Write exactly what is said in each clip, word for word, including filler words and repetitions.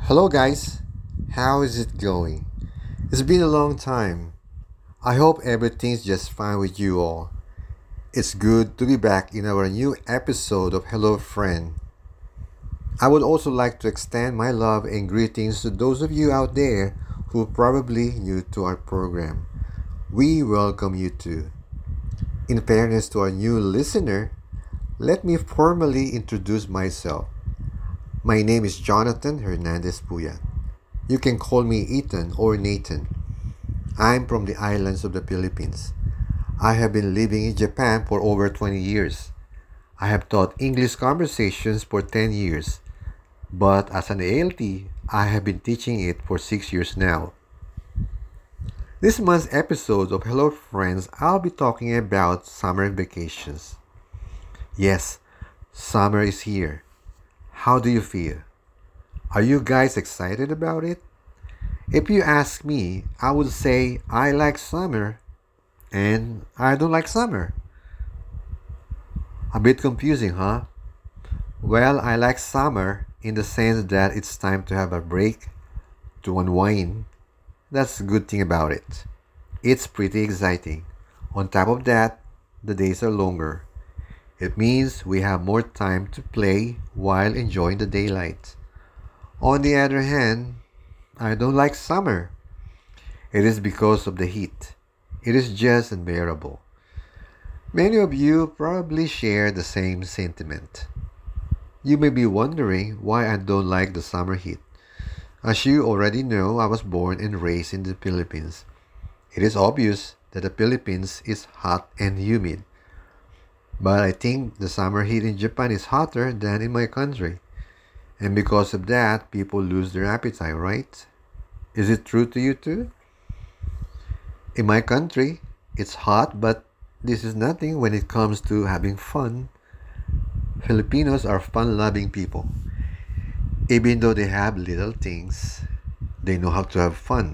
Hello, guys. How is it going? It's been a long time. I hope everything's just fine with you all. It's good to be back in our new episode of Hello Friend. I would also like to extend my love and greetings to those of you out there who are probably new to our program. We welcome you too. In fairness to our new listener, let me formally introduce myself. My name is Jonathan Hernandez Puyat. You can call me Ethan or Nathan. I'm from the islands of the Philippines. I have been living in Japan for over twenty years. I have taught English conversations for ten years, but as an A L T, I have been teaching it for six years now. This month's episode of Hello Friends, I'll be talking about summer vacations. Yes, summer is here. How do you feel? Are you guys excited about it? If you ask me, I would say I like summer and I don't like summer. A bit confusing, huh? Well, I like summer in the sense that it's time to have a break, to unwind. That's the good thing about it. It's pretty exciting. On top of that, the days are longer. It means we have more time to play while enjoying the daylight. On the other hand, I don't like summer. It is because of the heat. It is just unbearable. Many of you probably share the same sentiment. You may be wondering why I don't like the summer heat. As you already know, I was born and raised in the Philippines. It is obvious that the Philippines is hot and humid. But I think the summer heat in Japan is hotter than in my country. And because of that, people lose their appetite, right? Is it true to you too? In my country, it's hot, but this is nothing when it comes to having fun. Filipinos are fun-loving people. Even though they have little things, they know how to have fun.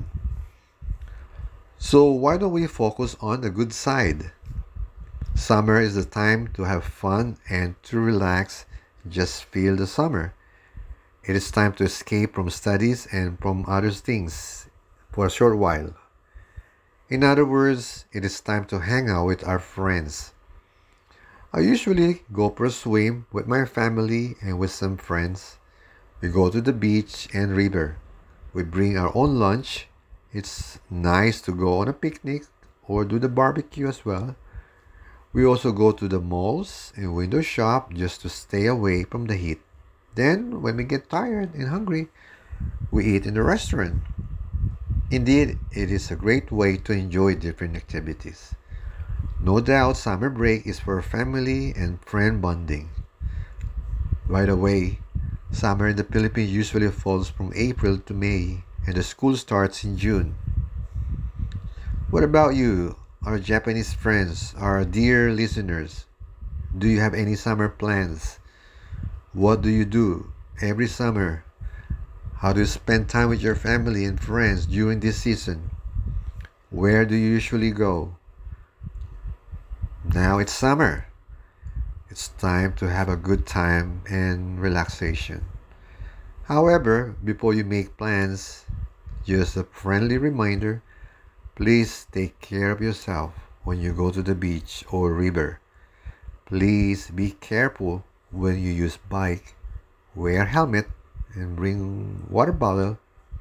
So why don't we focus on the good side? Summer is the time to have fun and to relax, just feel the summer. It is time to escape from studies and from other things for a short while. In other words, it is time to hang out with our friends. I usually go for a swim with my family and with some friends. We go to the beach and river. We bring our own lunch. It's nice to go on a picnic or do the barbecue as well. We also go to the malls and window shop just to stay away from the heat. Then, when we get tired and hungry, we eat in the restaurant. Indeed, it is a great way to enjoy different activities. No doubt, summer break is for family and friend bonding. By the way, summer in the Philippines usually falls from April to May, and the school starts in June. What about you, our Japanese friends, our dear listeners? Do you have any summer plans? What do you do every summer? How do you spend time with your family and friends during this season? Where do you usually go? Now it's summer. It's time to have a good time and relaxation. However, before you make plans, just a friendly reminder, please take care of yourself when you go to the beach or river. Please be careful when you use bike. Wear helmet and bring water bottle.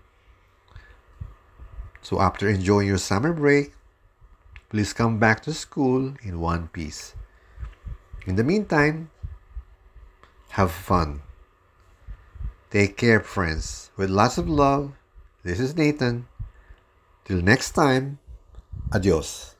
So after enjoying your summer break, please come back to school in one piece. In the meantime, have fun. Take care, friends. With lots of love, this is Nathan. Till next time, adios.